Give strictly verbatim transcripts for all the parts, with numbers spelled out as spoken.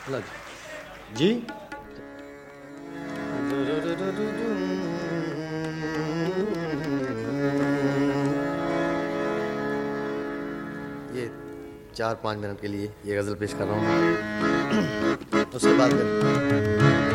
लग जी। ये चार पाँच मिनट के लिए ये गज़ल पेश कर रहा हूँ, उसके बाद फिर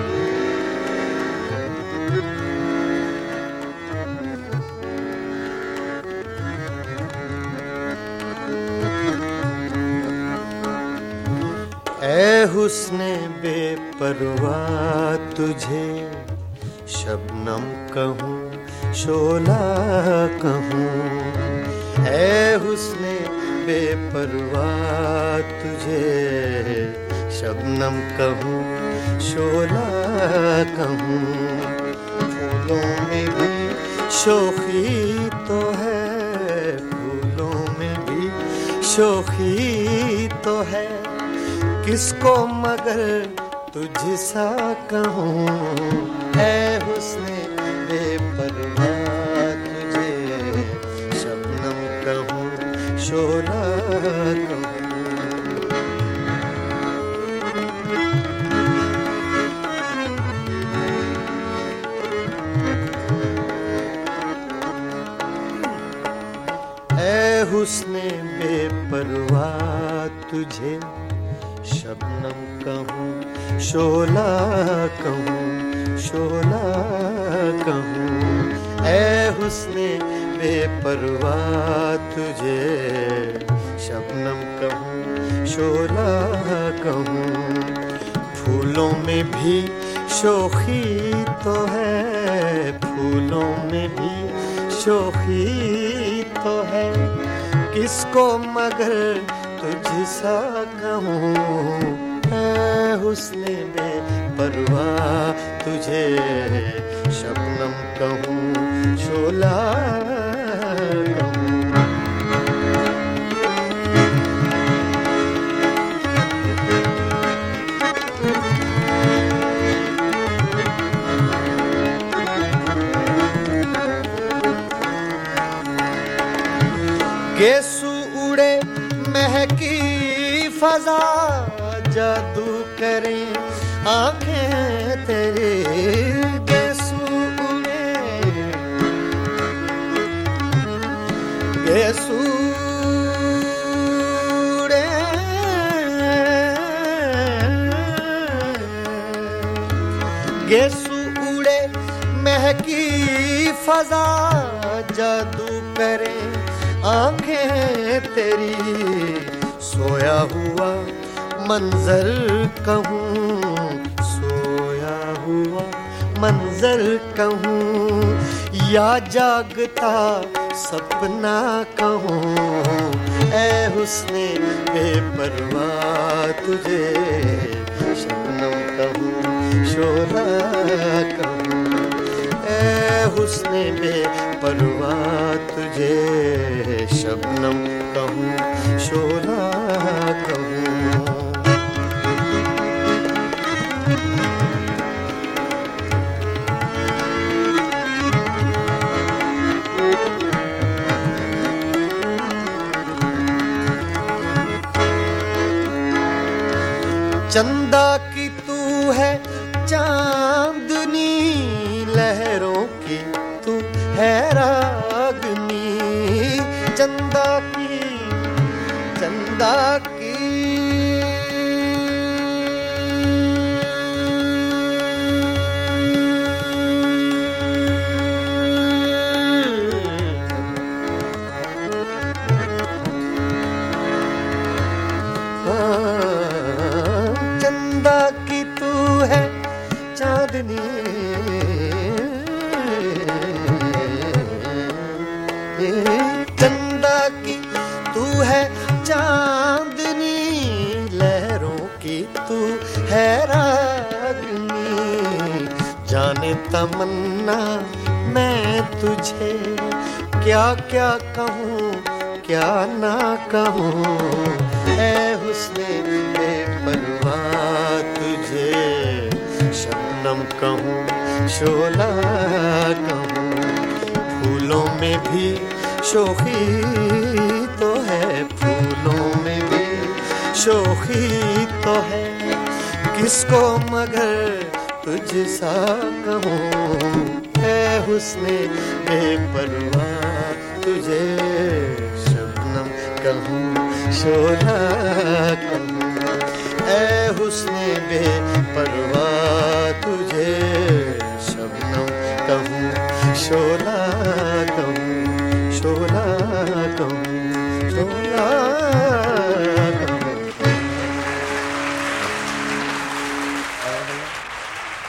ऐ हुस्ने बेपरवाह तुझे शबनम कहूँ शोला कहूँ। ऐ हुस्ने बेपरवाह तुझे शबनम कहूँ शोला कहूँ। फूलों में भी शोखी तो है, फूलों में भी शोखी तो है, किसको मगर तुझसा कहूँ। ऐ हुस्ने बेपरवाह तुझे शबनम कहूँ शोला कहूँ। ऐ हुस्ने बेपरवाह तुझे शबनम कहूँ शोला कहूँ शोला कहूँ। ऐ हुस्ने बेपरवाह तुझे शबनम कहूँ शोला कहूँ। फूलों में भी शोखी तो है, फूलों में भी शोखी तो है, किसको मगर तुझसा कहूँ। ऐ हुस्ने बेपरवाह तुझे शबनम कहूँ शोला कहूँ। गेसू उड़े महकी फजा, जादू करें आंखें तेरी। गेसू उड़े गेसू उड़े गेसू उड़े महकी फजा, जादू करें आंखें तेरी। सोया हुआ मंजर कहूँ, सोया हुआ मंजर कहूँ, या जागता सपना कहूँ। ऐ हुस्ने बेपरवाह तुझे शबनम कहूँ शोला कहूँ। ऐ हुस्ने बेपरवाह तुझे शबनम कहूँ शोला कहूँ। चंदा की तू है चांदनी, लहरों की तू है रागनी। चंदा की चंदा की चंदा की तू है चांदनी, चंदा की तू है चांदनी, लहरों की तू है रागनी। जाने तमन्ना मैं तुझे क्या क्या कहूँ क्या ना कहूँ। ऐ हुस्ने बेपरवाह तुझे शबनम कहूँ शोला कहूँ। फूलों में भी शोखी तो है, फूलों में भी शोखी तो है, किसको मगर तुझ सा कहूँ, है हुस्ने बेपरवाह तुझे शबनम कहूँ शोला कहूँ, ऐ हुस्ने बेपरवाह तुझे शबनम कहूँ शोला कहूँ, शोला कहूँ, शोला